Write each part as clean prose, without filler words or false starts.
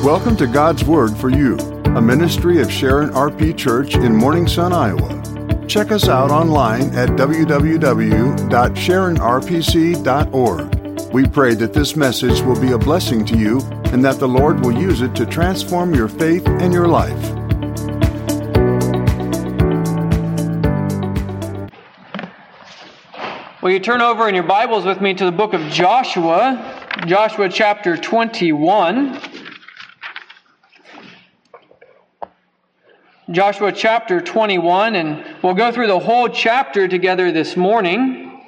Welcome to God's Word for You, a ministry of Sharon RP Church in Morning Sun, Iowa. Check us out online at www.sharonrpc.org. We pray that this message will be a blessing to you and that the Lord will use it to transform your faith and your life. Well, you turn over in your Bibles with me to the book of Joshua, Joshua chapter 21. Joshua chapter 21, and we'll go through the whole chapter together this morning.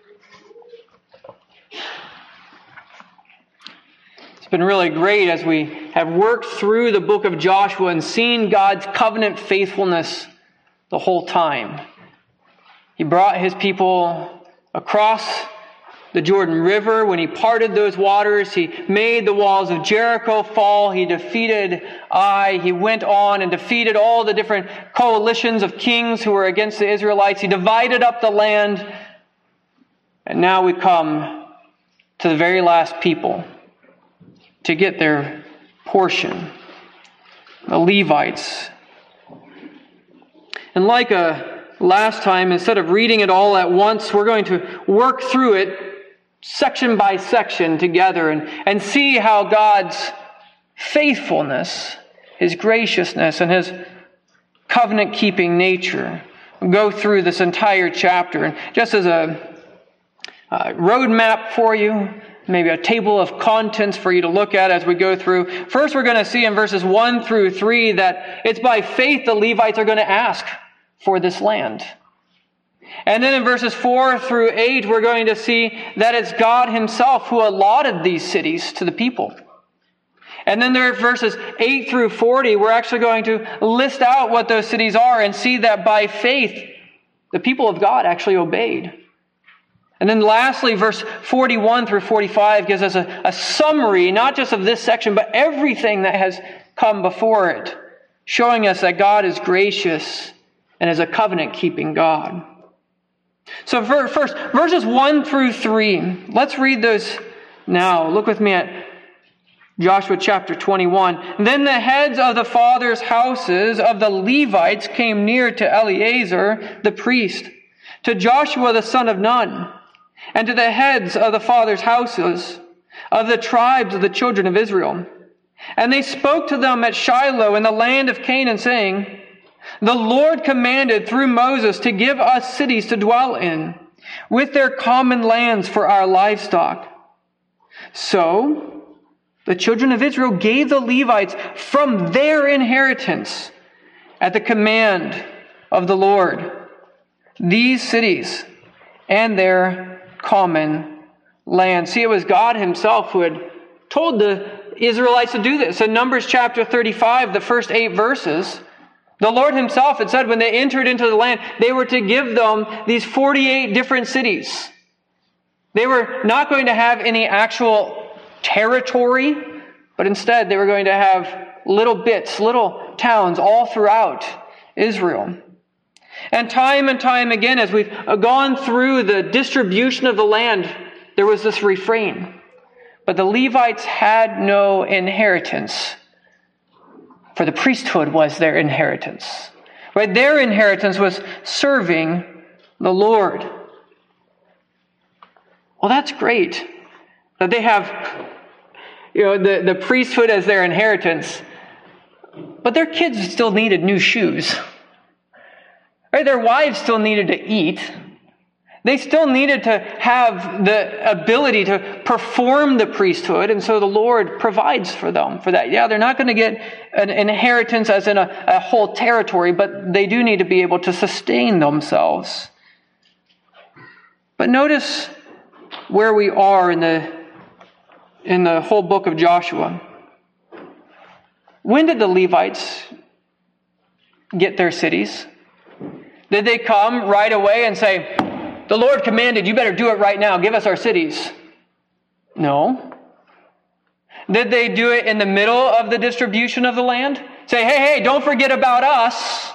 It's been really great as we have worked through the book of Joshua and seen God's covenant faithfulness the whole time. He brought His people across the Jordan River. When He parted those waters, He made the walls of Jericho fall. He defeated Ai. He went on and defeated all the different coalitions of kings who were against the Israelites. He divided up the land. And now we come to the very last people to get their portion, the Levites. And like last time, instead of reading it all at once, we're going to work through it section by section together and see how God's faithfulness, His graciousness, and His covenant-keeping nature go through this entire chapter. And just as a roadmap for you, maybe a table of contents for you to look at as we go through. First, we're going to see in verses 1 through 3 that it's by faith the Levites are going to ask for this land. And then in verses 4 through 8, we're going to see that it's God Himself who allotted these cities to the people. And then there are verses 8 through 40, we're actually going to list out what those cities are and see that by faith, the people of God actually obeyed. And then lastly, verse 41 through 45 gives us a summary, not just of this section, but everything that has come before it, showing us that God is gracious and is a covenant-keeping God. So first, verses 1 through 3. Let's read those now. Look with me at Joshua chapter 21. Then the heads of the fathers' houses of the Levites came near to Eleazar the priest, to Joshua the son of Nun, and to the heads of the fathers' houses of the tribes of the children of Israel. And they spoke to them at Shiloh in the land of Canaan, saying, the Lord commanded through Moses to give us cities to dwell in, with their common lands for our livestock. So the children of Israel gave the Levites from their inheritance at the command of the Lord these cities and their common land. See, it was God Himself who had told the Israelites to do this. In Numbers chapter 35, the first 8 verses, the Lord Himself had said when they entered into the land, they were to give them these 48 different cities. They were not going to have any actual territory, but instead they were going to have little bits, little towns all throughout Israel. And time again, as we've gone through the distribution of the land, there was this refrain. But the Levites had no inheritance, for the priesthood was their inheritance. Right? Their inheritance was serving the Lord. Well, that's great that they have, the priesthood as their inheritance, but their kids still needed new shoes. Right? Their wives still needed to eat. They still needed to have the ability to perform the priesthood, and so the Lord provides for them for that. Yeah, they're not going to get an inheritance as in a whole territory, but they do need to be able to sustain themselves. But notice where we are in the whole book of Joshua. When did the Levites get their cities? Did they come right away and say, the Lord commanded, you better do it right now. Give us our cities. No. Did they do it in the middle of the distribution of the land? Say, hey, don't forget about us.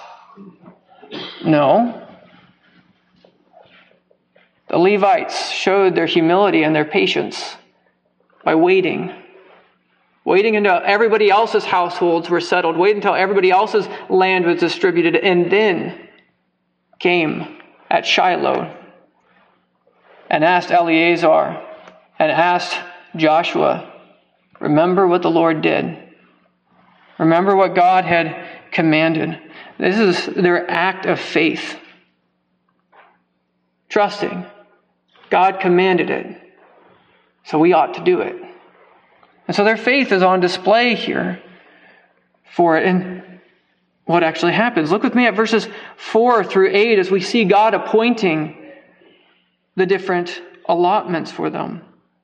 No. The Levites showed their humility and their patience by waiting waiting until everybody else's households were settled, waiting until everybody else's land was distributed, and then came at Shiloh and asked Eleazar and asked Joshua, remember what the Lord did. Remember what God had commanded. This is their act of faith. Trusting. God commanded it, so we ought to do it. And so their faith is on display here for it. And what actually happens? Look with me at verses 4 through 8 as we see God appointing the different allotments for them.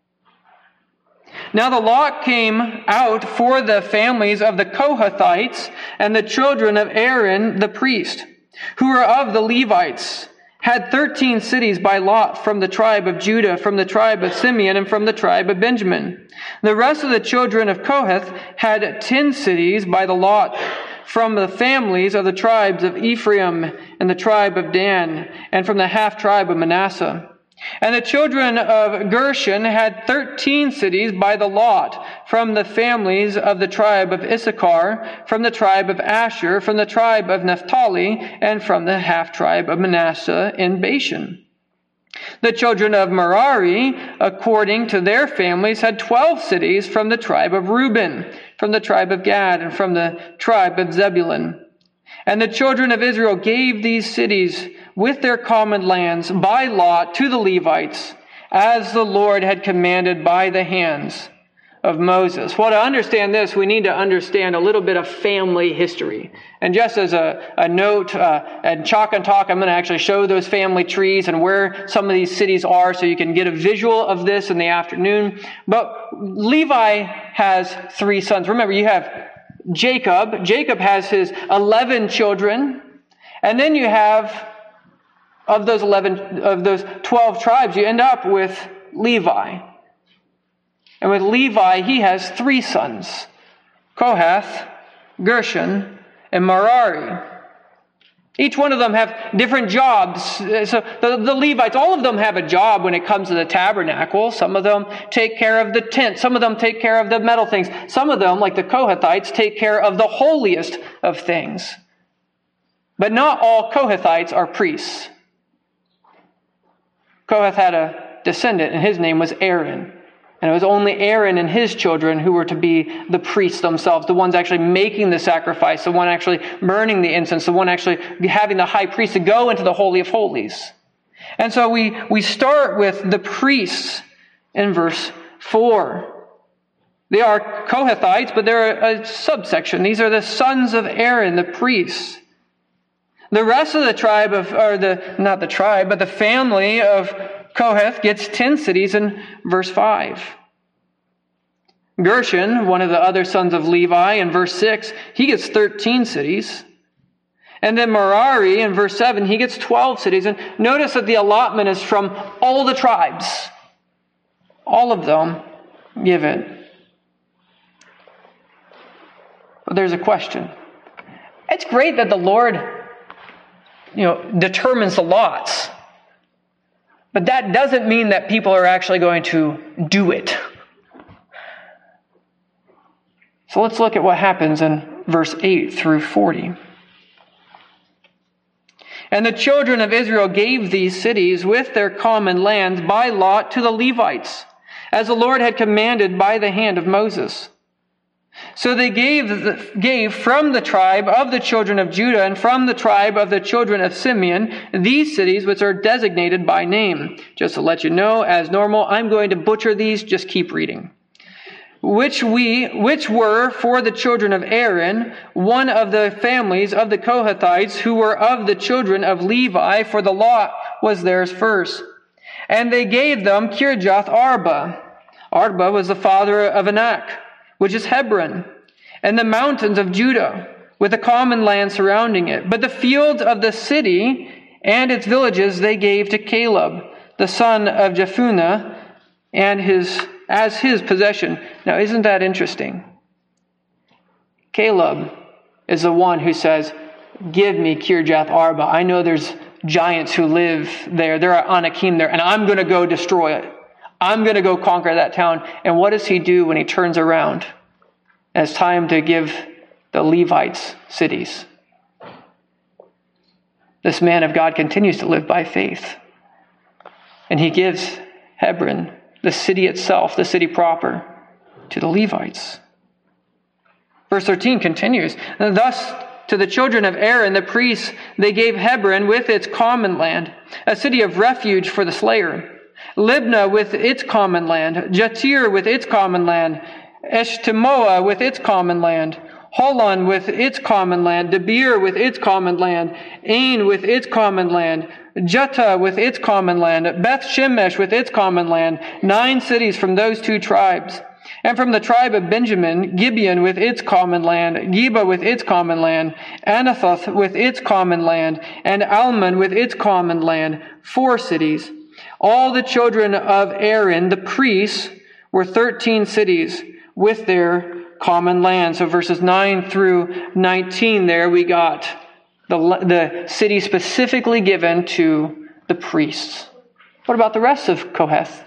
Now the lot came out for the families of the Kohathites and the children of Aaron the priest, who were of the Levites, had 13 cities by lot from the tribe of Judah, from the tribe of Simeon, and from the tribe of Benjamin. The rest of the children of Kohath had 10 cities by the lot from the families of the tribes of Ephraim and the tribe of Dan, and from the half-tribe of Manasseh. And the children of Gershon had 13 cities by the lot from the families of the tribe of Issachar, from the tribe of Asher, from the tribe of Naphtali, and from the half-tribe of Manasseh in Bashan. The children of Merari, according to their families, had 12 cities from the tribe of Reuben, from the tribe of Gad, and from the tribe of Zebulun. And the children of Israel gave these cities with their common lands by lot to the Levites, as the Lord had commanded by the hands of Moses. Well, to understand this, we need to understand a little bit of family history. And just as a note, at Chalk and Talk, I'm going to actually show those family trees and where some of these cities are so you can get a visual of this in the afternoon. But Levi has 3 sons. Remember, you have Jacob. Jacob has his 11 children. And then you have, of those 12 tribes, you end up with Levi. And with Levi, he has 3 sons, Kohath, Gershon, and Merari. Each one of them have different jobs. So the Levites, all of them have a job when it comes to the tabernacle. Some of them take care of the tent. Some of them take care of the metal things. Some of them, like the Kohathites, take care of the holiest of things. But not all Kohathites are priests. Kohath had a descendant, and his name was Aaron. And it was only Aaron and his children who were to be the priests themselves, the ones actually making the sacrifice, the one actually burning the incense, the one actually having the high priest to go into the Holy of Holies. And so we start with the priests in verse 4. They are Kohathites, but they're a subsection. These are the sons of Aaron, the priests. The rest of the tribe the family of Kohath gets 10 cities in verse 5. Gershon, one of the other sons of Levi, in verse 6, he gets 13 cities. And then Merari, in verse 7, he gets 12 cities. And notice that the allotment is from all the tribes. All of them give it. But there's a question. It's great that the Lord, determines the lots. But that doesn't mean that people are actually going to do it. So let's look at what happens in verse 8 through 40. And the children of Israel gave these cities with their common lands by lot to the Levites, as the Lord had commanded by the hand of Moses. So they gave from the tribe of the children of Judah and from the tribe of the children of Simeon these cities which are designated by name. Just to let you know, as normal, I'm going to butcher these. Just keep reading. Which were for the children of Aaron, one of the families of the Kohathites, who were of the children of Levi, for the lot was theirs first. And they gave them Kirjath Arba. Arba was the father of Anak, which is Hebron, and the mountains of Judah, with the common land surrounding it. But the fields of the city and its villages they gave to Caleb, the son of Jephunneh, and as his possession. Now, isn't that interesting? Caleb is the one who says, give me Kirjath Arba. I know there's giants who live there. There are Anakim there, and I'm going to go destroy it. I'm going to go conquer that town. And what does he do when he turns around? And it's time to give the Levites cities. This man of God continues to live by faith. And he gives Hebron, the city itself, the city proper, to the Levites. Verse 13 continues, thus to the children of Aaron, the priests, they gave Hebron with its common land, a city of refuge for the slayer. Libnah with its common land, Jatir with its common land, Eshtemoa with its common land, Holon with its common land, Debir with its common land, Ain with its common land, Juttah with its common land, Beth Shemesh with its common land, 9 cities from those 2 tribes. And from the tribe of Benjamin, Gibeon with its common land, Geba with its common land, Anathoth with its common land, and Almon with its common land, 4 cities. All the children of Aaron, the priests, were 13 cities with their common land. So verses 9 through 19 there we got the city specifically given to the priests. What about the rest of Kohath?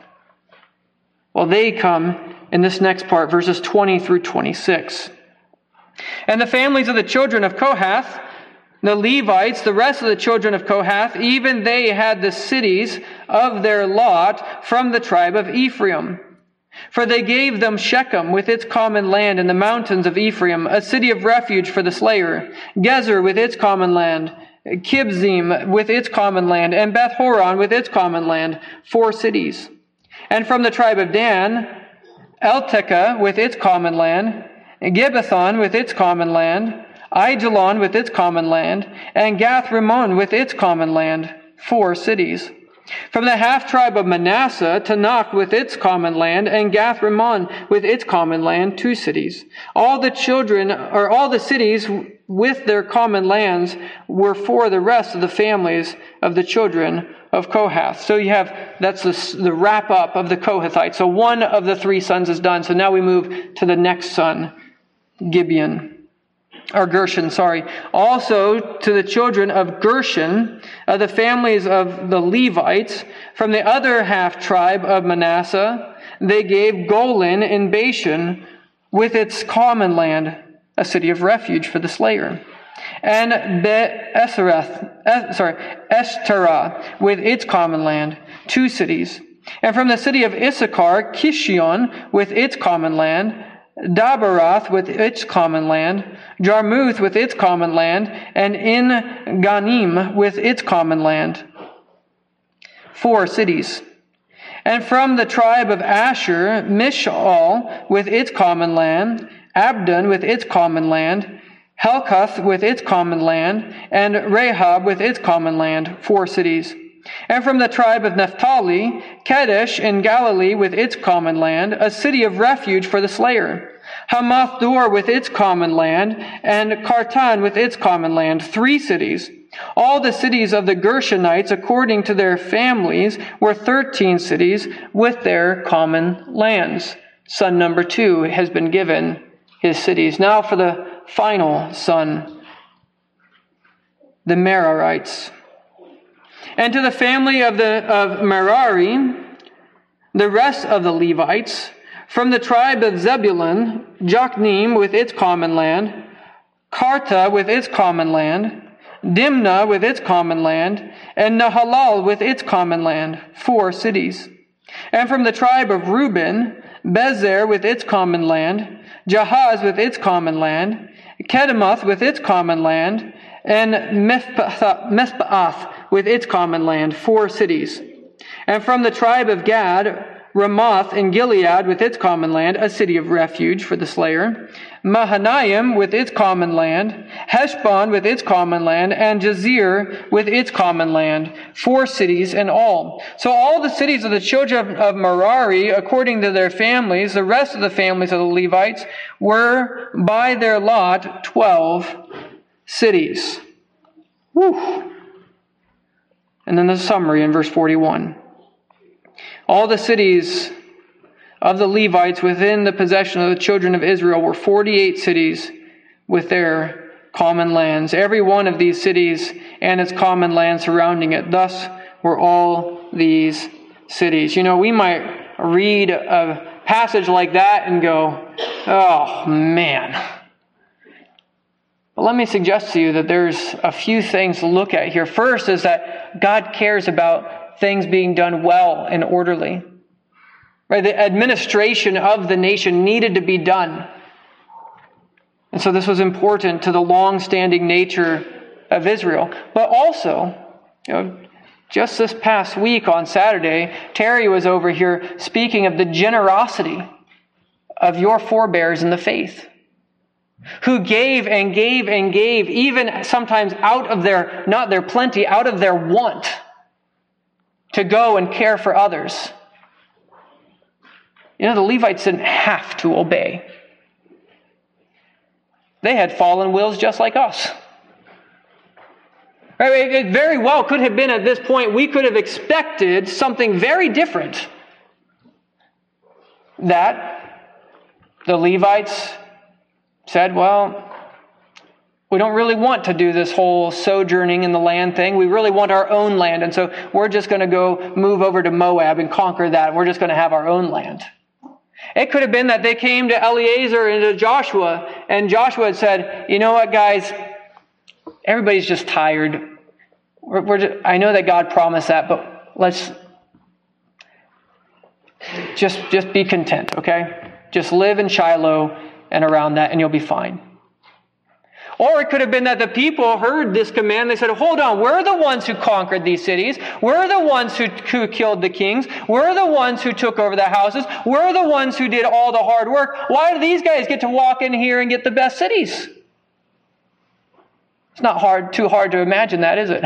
Well, they come in this next part, verses 20 through 26. And the families of the children of Kohath, the Levites, the rest of the children of Kohath, even they had the cities of their lot from the tribe of Ephraim. For they gave them Shechem with its common land in the mountains of Ephraim, a city of refuge for the slayer, Gezer with its common land, Kibzim with its common land, and Beth Horon with its common land, 4 cities. And from the tribe of Dan, Eltekeh with its common land, Gibbethon with its common land, Aijalon with its common land, and Gath-Rimmon with its common land, 4 cities. From the half-tribe of Manasseh, Tanakh with its common land, and Gath-Rimmon with its common land, 2 cities. All the cities with their common lands were for the rest of the families of the children of Kohath. So that's the wrap up of the Kohathites. So one of the 3 sons is done. So now we move to the next son, Gershon. Also to the children of Gershon, the families of the Levites, from the other half tribe of Manasseh, they gave Golan in Bashan with its common land, a city of refuge for the slayer. And Eshterah with its common land, 2 cities. And from the city of Issachar, Kishion with its common land, Dabarath with its common land, Jarmuth with its common land, and In Ganim with its common land, 4 cities. And from the tribe of Asher, Mishal with its common land, Abdon with its common land, Helkath with its common land, and Rahab with its common land, 4 cities. And from the tribe of Naphtali, Kadesh in Galilee with its common land, a city of refuge for the slayer. Hamath-dor with its common land, and Kartan with its common land, 3 cities. All the cities of the Gershonites, according to their families, were 13 cities with their common lands. Son number 2 has been given his cities. Now for the final son, the Merarites. And to the family of Merari, the rest of the Levites, from the tribe of Zebulun, Jokneam with its common land, Karta with its common land, Dimnah with its common land, and Nahalal with its common land, 4 cities. And from the tribe of Reuben, Bezer with its common land, Jahaz with its common land, Kedemoth with its common land, and Mespaath with its common land, 4 cities. And from the tribe of Gad, Ramoth in Gilead with its common land, a city of refuge for the slayer, Mahanaim with its common land, Heshbon with its common land, and Jazer with its common land, 4 cities in all. So all the cities of the children of Merari, according to their families, the rest of the families of the Levites, were by their lot 12 cities. Whew. And then the summary in verse 41. All the cities of the Levites within the possession of the children of Israel were 48 cities with their common lands. Every one of these cities and its common land surrounding it. Thus were all these cities. We might read a passage like that and go, oh man. But let me suggest to you that there's a few things to look at here. First is that God cares about things being done well and orderly. Right? The administration of the nation needed to be done. And so this was important to the long-standing nature of Israel. But also, just this past week on Saturday, Terry was over here speaking of the generosity of your forebears in the faith, who gave and gave and gave, even sometimes out of their, not their plenty, out of their want, to go and care for others. The Levites didn't have to obey. They had fallen wills just like us. It very well could have been at this point, we could have expected something very different. That the Levites said, well, we don't really want to do this whole sojourning in the land thing. We really want our own land. And so we're just going to go move over to Moab and conquer that. We're just going to have our own land. It could have been that they came to Eleazar and to Joshua, and Joshua had said, you know what, guys? Everybody's just tired. I know that God promised that, but let's just be content, okay? Just live in Shiloh and around that, and you'll be fine. Or it could have been that the people heard this command. They said, hold on, we're the ones who conquered these cities. We're the ones who killed the kings. We're the ones who took over the houses. We're the ones who did all the hard work. Why do these guys get to walk in here and get the best cities? It's not too hard to imagine that, is it?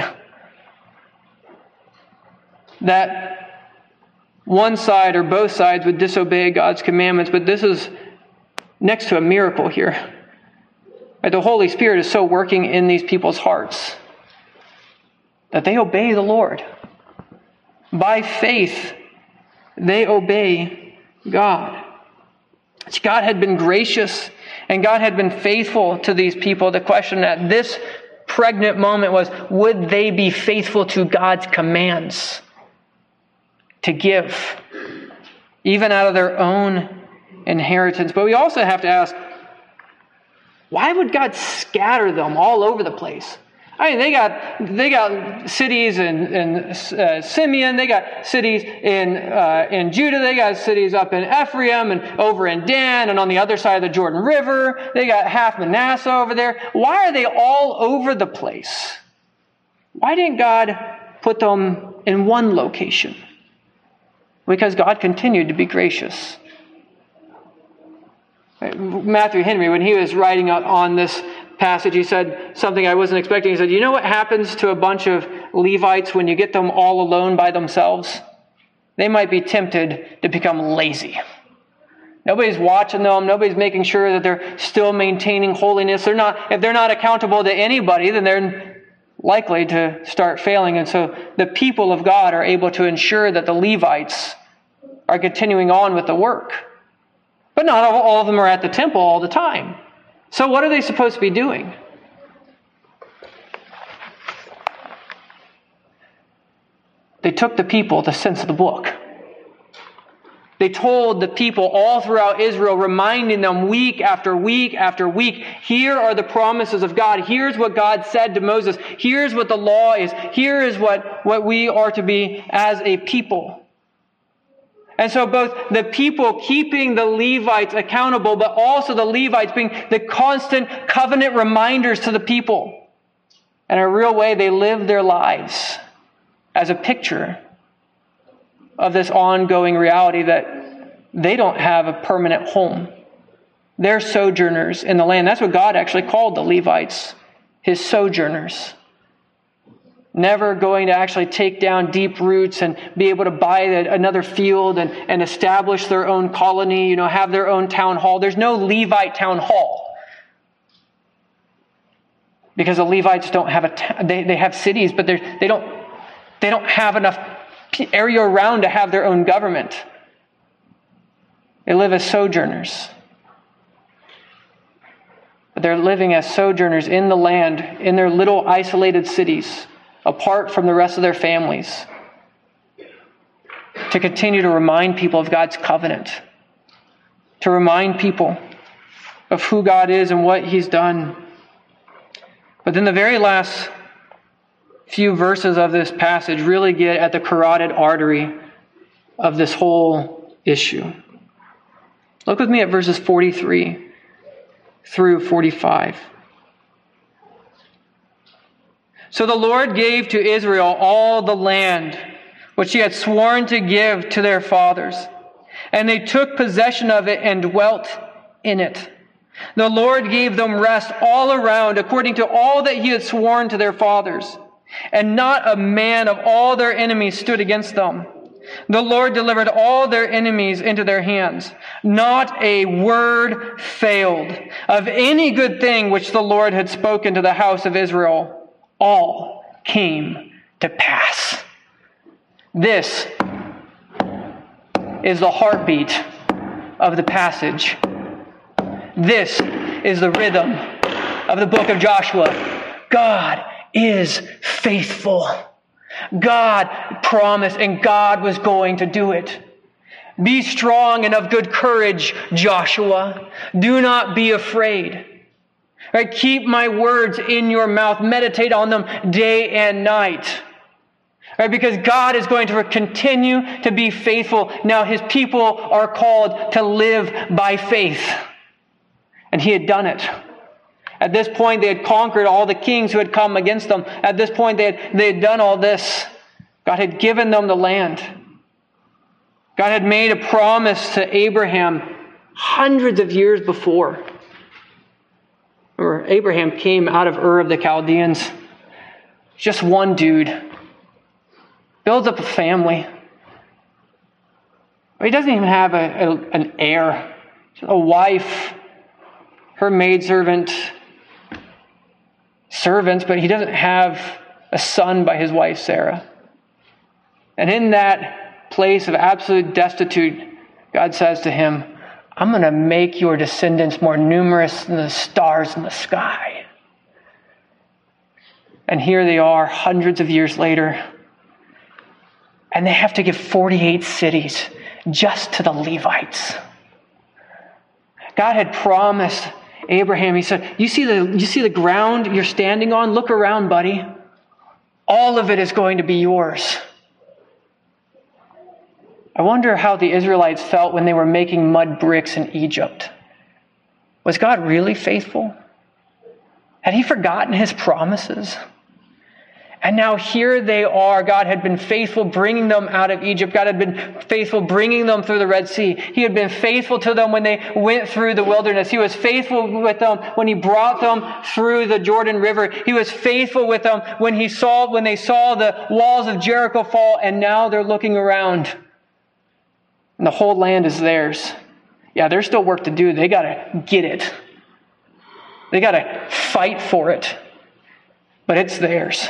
That one side or both sides would disobey God's commandments, but this is next to a miracle here. The Holy Spirit is so working in these people's hearts that they obey the Lord. By faith, they obey God. God had been gracious and God had been faithful to these people. The question at this pregnant moment was, would they be faithful to God's commands to give, even out of their own inheritance? But we also have to ask, why would God scatter them all over the place? I mean, they got cities in Simeon, they got cities in Judah, they got cities up in Ephraim and over in Dan and on the other side of the Jordan River. They got half Manasseh over there. Why are they all over the place? Why didn't God put them in one location? Because God continued to be gracious. Matthew Henry, when he was writing on this passage, he said something I wasn't expecting. He said, you know what happens to a bunch of Levites when you get them all alone by themselves? They might be tempted to become lazy. Nobody's watching them. Nobody's making sure that they're still maintaining holiness. If they're not accountable to anybody, then they're likely to start failing. And so the people of God are able to ensure that the Levites are continuing on with the work. But not all of them are at the temple all the time. So what are they supposed to be doing? They took the people the sense of the book. They told the people all throughout Israel, reminding them week after week after week, here are the promises of God. Here's what God said to Moses. Here's what the law is. Here is what we are to be as a people. And so both the people keeping the Levites accountable, but also the Levites being the constant covenant reminders to the people. In a real way, they live their lives as a picture of this ongoing reality that they don't have a permanent home. They're sojourners in the land. That's what God actually called the Levites, his sojourners. Never going to actually take down deep roots and be able to buy another field and establish their own colony, have their own town hall. There's no Levite town hall. Because the Levites don't have they have cities, but they don't have enough area around to have their own government. They live as sojourners. But they're living as sojourners in the land, in their little isolated cities, apart from the rest of their families, to continue to remind people of God's covenant to remind people of who God is and what he's done. But then the very last few verses of this passage really get at the carotid artery of this whole issue. Look with me at verses 43 through 45. So the Lord gave to Israel all the land which he had sworn to give to their fathers, and they took possession of it and dwelt in it. The Lord gave them rest all around according to all that he had sworn to their fathers, and not a man of all their enemies stood against them. The Lord delivered all their enemies into their hands. Not a word failed of any good thing which the Lord had spoken to the house of Israel. All came to pass. This is the heartbeat of the passage. This is the rhythm of the book of Joshua. God is faithful. God promised, and God was going to do it. Be strong and of good courage, Joshua. Do not be afraid. Right? Keep my words in your mouth. Meditate on them day and night. Right? Because God is going to continue to be faithful. Now his people are called to live by faith. And he had done it. At this point, they had conquered all the kings who had come against them. At this point, they had done all this. God had given them the land. God had made a promise to Abraham hundreds of years before. Remember, Abraham came out of Ur of the Chaldeans. Just one dude. Builds up a family. He doesn't even have an heir. A wife, her maidservant, servants, but he doesn't have a son by his wife Sarah. And in that place of absolute destitute, God says to him, I'm going to make your descendants more numerous than the stars in the sky. And here they are hundreds of years later, and they have to give 48 cities just to the Levites. God had promised Abraham, he said, you see the ground you're standing on? Look around, buddy. All of it is going to be yours. I wonder how the Israelites felt when they were making mud bricks in Egypt. Was God really faithful? Had he forgotten his promises? And now here they are. God had been faithful bringing them out of Egypt. God had been faithful bringing them through the Red Sea. He had been faithful to them when they went through the wilderness. He was faithful with them when he brought them through the Jordan River. He was faithful with them when they saw the walls of Jericho fall, and now they're looking around. And the whole land is theirs. Yeah, there's still work to do. They got to get it. They got to fight for it. But it's theirs.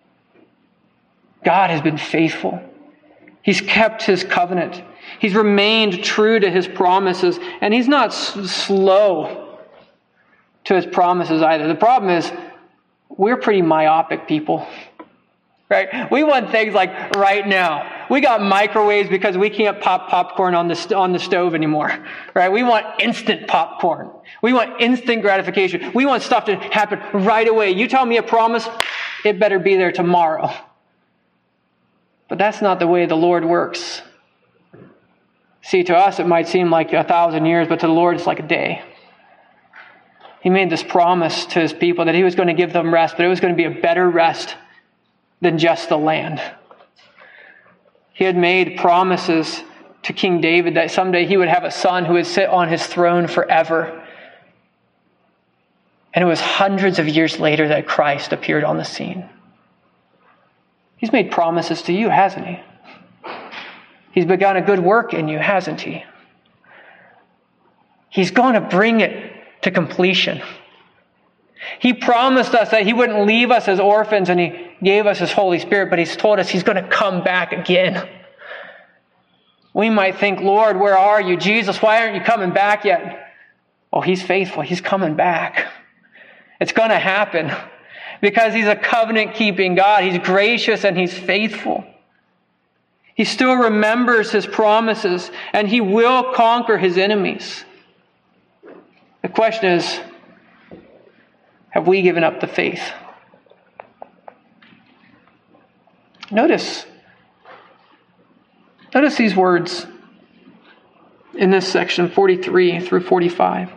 God has been faithful. He's kept his covenant. He's remained true to his promises. And he's not slow to his promises either. The problem is we're pretty myopic people. Right? We want things like right now. We got microwaves because we can't pop popcorn on the stove anymore. Right? We want instant popcorn. We want instant gratification. We want stuff to happen right away. You tell me a promise, it better be there tomorrow. But that's not the way the Lord works. See, to us it might seem like 1,000 years, but to the Lord it's like a day. He made this promise to his people that he was going to give them rest, but it was going to be a better rest than just the land. He had made promises to King David that someday he would have a son who would sit on his throne forever. And it was hundreds of years later that Christ appeared on the scene. He's made promises to you, hasn't he? He's begun a good work in you, hasn't he? He's going to bring it to completion. He promised us that he wouldn't leave us as orphans, and he gave us his Holy Spirit, but he's told us he's going to come back again. We might think, Lord, where are you? Jesus, why aren't you coming back yet? Oh, he's faithful. He's coming back. It's going to happen because he's a covenant-keeping God. He's gracious and he's faithful. He still remembers his promises, and he will conquer his enemies. The question is, have we given up the faith? Notice these words in this section, 43 through 45.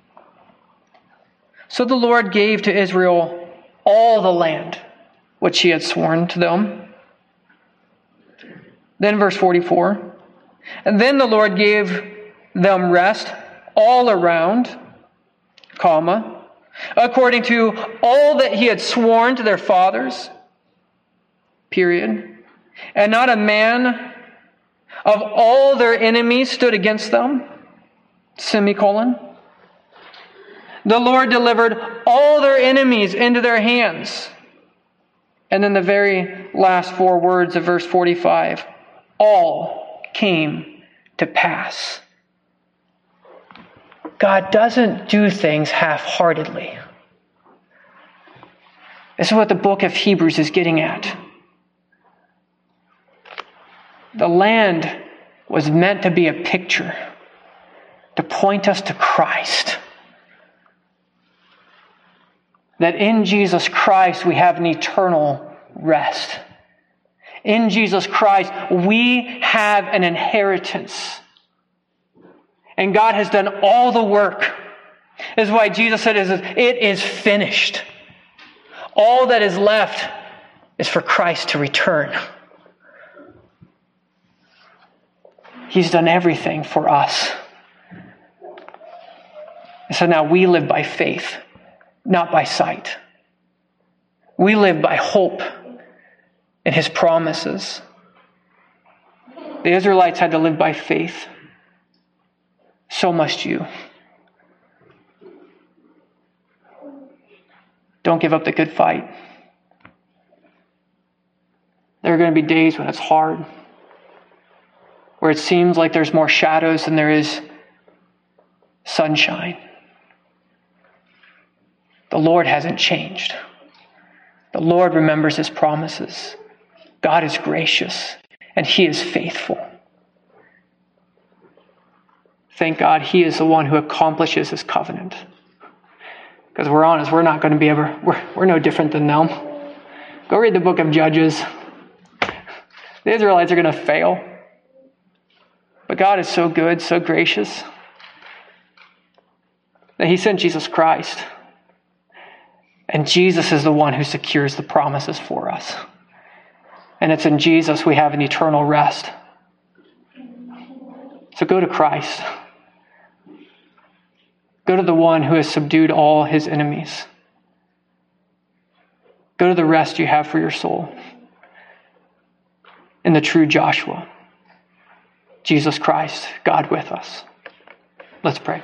So the Lord gave to Israel all the land which he had sworn to them. Then verse 44. And then the Lord gave them rest all around, according to all that he had sworn to their fathers, period. And not a man of all their enemies stood against them, semicolon. The Lord delivered all their enemies into their hands. And then the very last four words of verse 45, all came to pass. God doesn't do things half-heartedly. This is what the book of Hebrews is getting at. The land was meant to be a picture, to point us to Christ. That in Jesus Christ we have an eternal rest. In Jesus Christ we have an inheritance. And God has done all the work. This is why Jesus said, it is finished. All that is left is for Christ to return. He's done everything for us. And so now we live by faith, not by sight. We live by hope in his promises. The Israelites had to live by faith. So must you. Don't give up the good fight. There are going to be days when it's hard, where it seems like there's more shadows than there is sunshine. The Lord hasn't changed. The Lord remembers his promises. God is gracious, and he is faithful. Thank God he is the one who accomplishes his covenant. Because we're honest, we're not going to be we're no different than them. Go read the book of Judges. The Israelites are going to fail. But God is so good, so gracious, that he sent Jesus Christ. And Jesus is the one who secures the promises for us. And it's in Jesus we have an eternal rest. So go to Christ. Go to the one who has subdued all his enemies. Go to the rest you have for your soul in the true Joshua, Jesus Christ, God with us. Let's pray.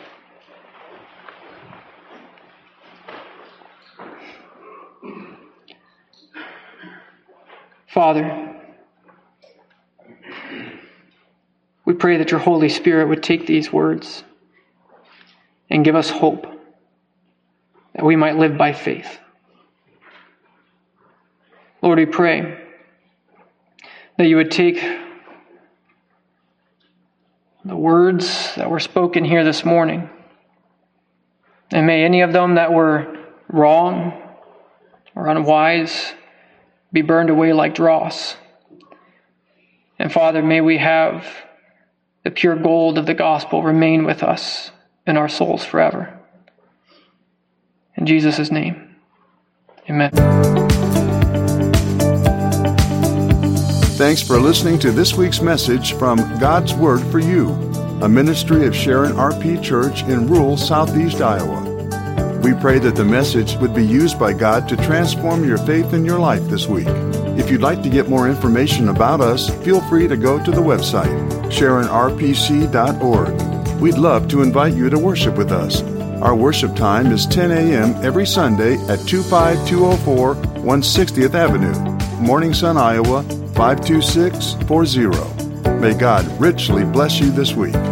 Father, we pray that your Holy Spirit would take these words and give us hope that we might live by faith. Lord, we pray that you would take the words that were spoken here this morning, and may any of them that were wrong or unwise be burned away like dross. And Father, may we have the pure gold of the gospel remain with us in our souls forever. In Jesus' name, amen. Thanks for listening to this week's message from God's Word for You, a ministry of Sharon RP Church in rural southeast Iowa. We pray that the message would be used by God to transform your faith in your life this week. If you'd like to get more information about us, feel free to go to the website, SharonRPC.org. We'd love to invite you to worship with us. Our worship time is 10 a.m. every Sunday at 25204 160th Avenue, Morning Sun, Iowa, 52640. May God richly bless you this week.